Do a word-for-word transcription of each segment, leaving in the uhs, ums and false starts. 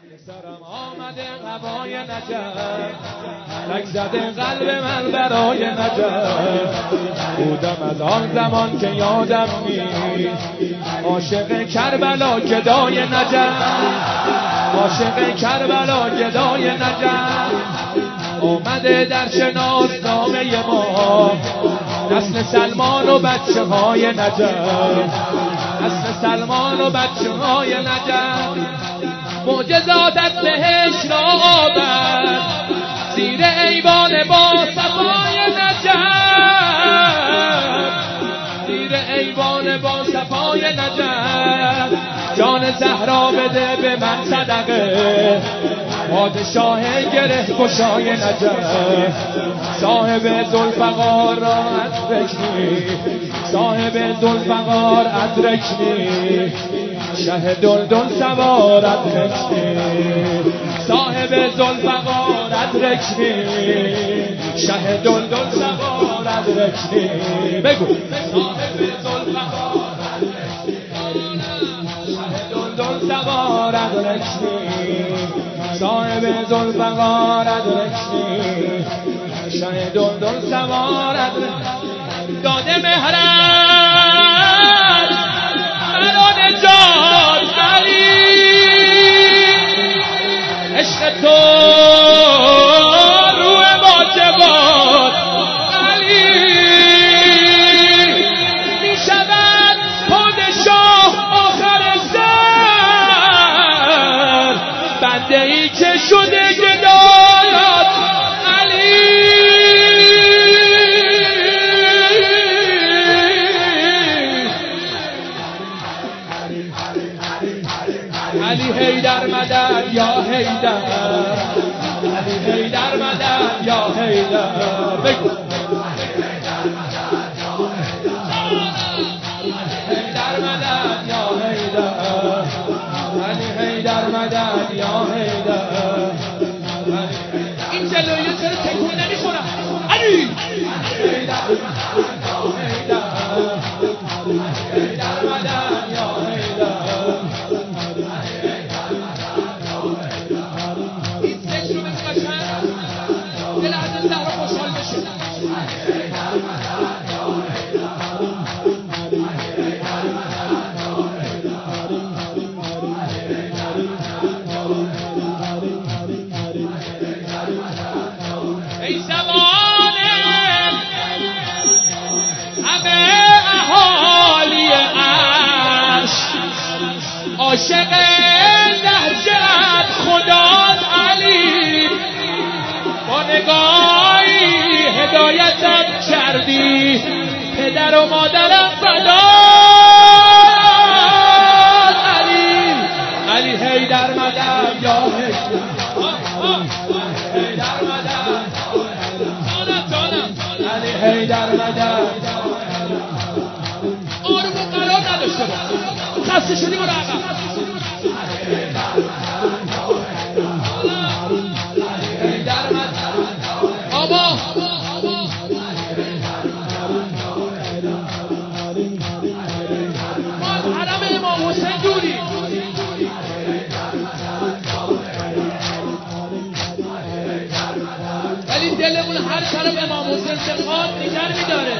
سرم آمده هوای نجف تک زده قلب من برای نجف بودم از آن زمان که یادم نیست عاشق کربلا گدای نجف عاشق کربلا گدای نجف آمده در شناسنامه ما نسل سلمان و بچه های نجف نسل سلمان و بچه های نجف معجزات از بهشت را آورد زیر ایوان با صفای نجف زیر ایوان با صفای نجف جان زهرا بده به من صدقه پادشاه گره گشای نجف صاحب ذوالفقار را ادرکنی صاحب ذوالفقار ادرکنی شه دلدل سوار ادرکنی صاحب ذوالفقار ادرکنی شه دلدل سوار ادرکنی بگو صاحب ذوالفقار دلدل سوار ادرکنی صاحب ذوالفقار ادرکنی شه دلدل سوار ادرکنی داده مهرت مرا نجات علی عشق تو روح واجبات علی می شود پادشاه آخر سر بنده ای که شده گدایات علی علی حیدر مدد یا حیدر علی حیدر مدد یا حیدر بگو حیدر مدد یا حیدر علی حیدر مدد یا حیدر این جلویه چرا تکون نمیخورم علی حیدر حیدر حیدر مدد یا حیدر ای زمانه همه اهالی عرش عاشق نهجت خدات علی با نگاهی هدایتم کردی پدر و مادرم فدات علی علی حیدر مدد یا حیدر حیدر مدد جانم جانم علی حیدر مدد آروم و قرار نداشته باش خسته شدی برو عقب حیدر مدد آبا ما از حرم امام حسین دوری ولی دلمون هر طرف امام حسین بخواد دیگر میداره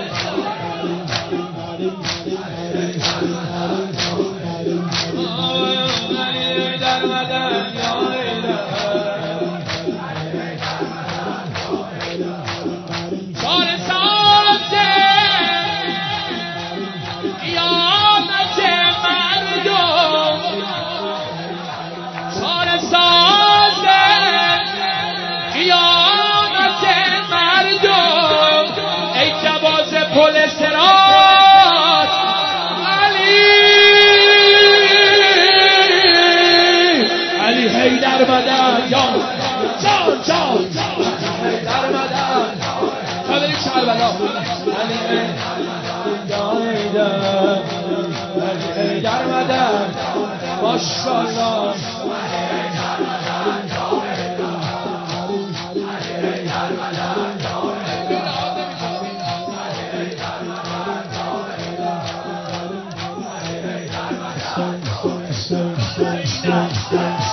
در مدن یا چار سازه قیامت مردم چار سازه قیامت مردم ای جواز پل صراط علی علی حیدر مدد یا جان جان حیدر مدد تا بری کربلا علی حیدر علی حیدر مدد ماشاءالله Stay, stay, stay, stay.